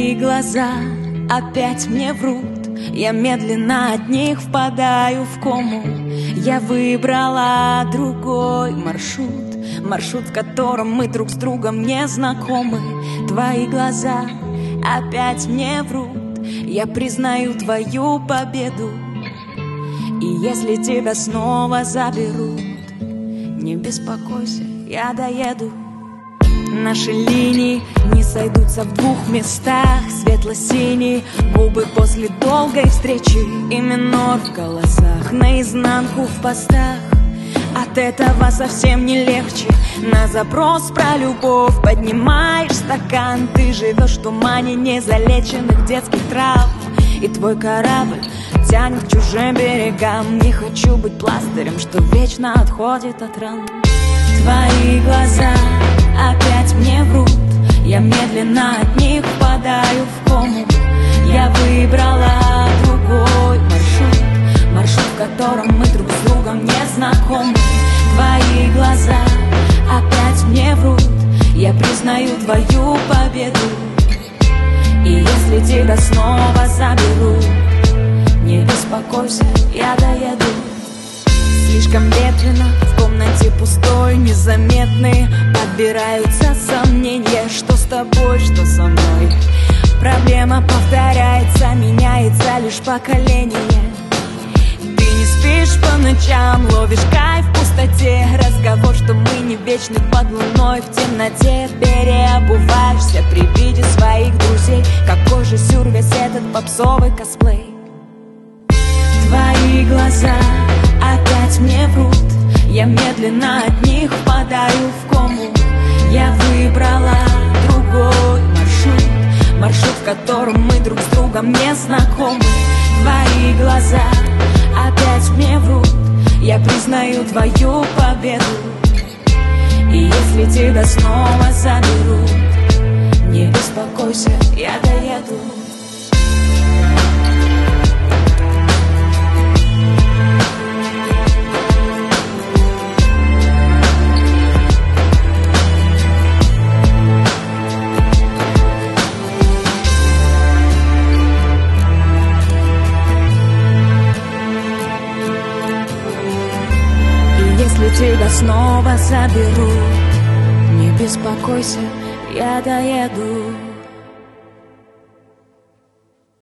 Твои глаза опять мне врут, я медленно от них впадаю в кому. Я выбрала другой маршрут, маршрут, в котором мы друг с другом не знакомы. Твои глаза опять мне врут, я признаю твою победу. И если тебя снова заберут, не беспокойся, я доеду. Наши линии не сойдутся в двух местах. Светло-синие губы после долгой встречи и минор в голосах, наизнанку в постах. От этого совсем не легче. На запрос про любовь поднимаешь стакан. Ты живешь в тумане незалеченных детских травм, и твой корабль тянет к чужим берегам. Не хочу быть пластырем, что вечно отходит от ран. Твои глаза опять мне врут, я медленно от них впадаю в кому. Я выбрала другой маршрут, маршрут, в котором мы друг с другом не знакомы. Твои глаза опять мне врут, я признаю твою победу. И если тебя снова заберут, не беспокойся, я доеду. Слишком ветрено, в комнате пустой, незаметные подбираются сомнения. Что с тобой, что со мной? Проблема повторяется, меняется лишь поколение. Ты не спишь по ночам, ловишь кайф в пустоте. Разговор, что мы не вечны под луной в темноте. Переобуваешься при виде своих друзей. Какой же сюр весь этот попсовый косплей. Твои глаза опять мне врут, я медленно от них впадаю в кому. Я выбрала другой маршрут, маршрут, в котором мы друг с другом не знакомы. Твои глаза опять мне врут, я признаю твою победу. И если тебя снова заберут, не беспокойся, я доеду. Если тебя снова заберут, не беспокойся, я доеду.